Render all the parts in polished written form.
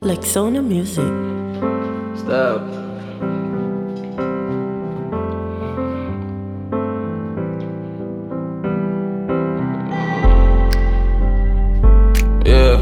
like Sona Music. Stop. Yeah.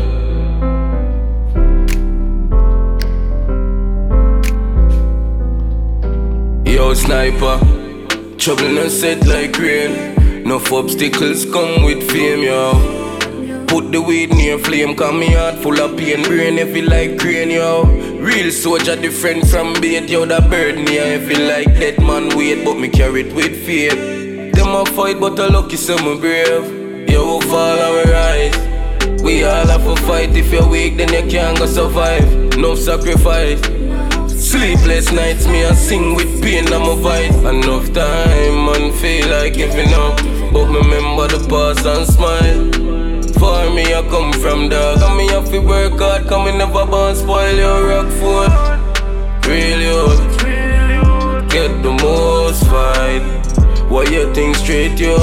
Yo, sniper. Trouble no set like rain. Enough obstacles come with fame, yo. Put the weed near flame, cause me heart full of pain. Brain heavy like crane, yo. Real soldier different from bait, yo. That bird near heavy like dead man weight, but me carry it with faith. Them a fight, but a lucky some brave. Yo, fall and we rise. We all have to fight. If you're weak, then you can't go survive. No sacrifice. Sleepless nights, me a sing with pain on my voice. Enough time, man, feel like giving up, but me remember the past and smile. For me, I come from dog, and me have to work hard, cause me never born spoil your rock food. Real youth, get the most fight. Why you think straight, yo?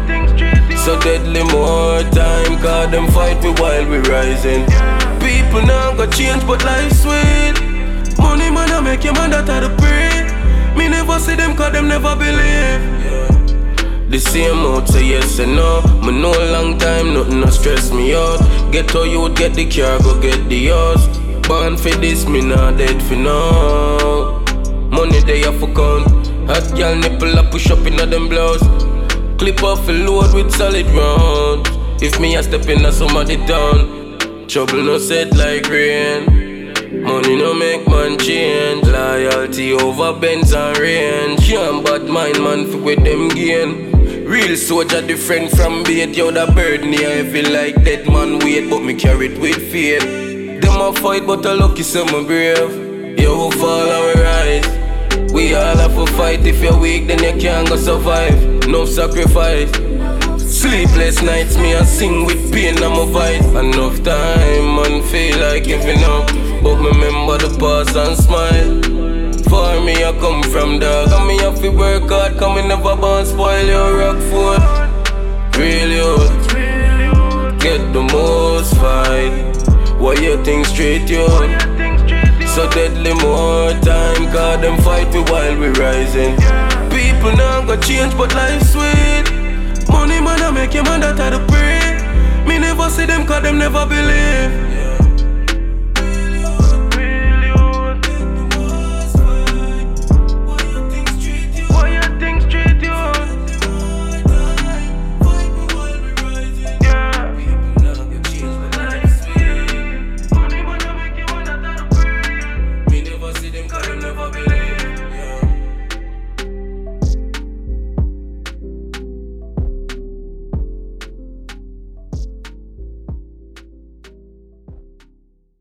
So deadly more time, cause them fight me while we rising. People now got change, but life's sweet. Money man, I make your man that are the breed. Me never see them, cause them never believe. The same out, say yes and no. Me know long time, nothing no stress me out. Get how you get the car, go get the yours. Born for this, me not dead for now. Money they have for count. Hot girl nipple I push up inna them blouse. Clip off a load with solid rounds. If me a step in a somebody down. Trouble no set like rain. Money no make man change. Loyalty over Benz and range. Can't bad mind man for with them gain. Real soldier different from bait. Yo, that bird near heavy like dead man weight, but me carry it with faith. Them a fight, but a lucky some brave. Yo, fall and we rise. We all have to fight. If you're weak, then you can't go survive. No sacrifice. Sleepless nights, me a sing with pain on my voice. Enough time, man, feel like giving up, but me remember the past and smile. For me, I come from dog, and me have to work hard, cause me never born spoil your rock food. Real youth, get the most fight. Why you think straight, yo? So deadly more time, cause them fight me while we rising. People now got change, but life's sweet. Money man, I make your man that are the breed. Me never see them, cause them never believe.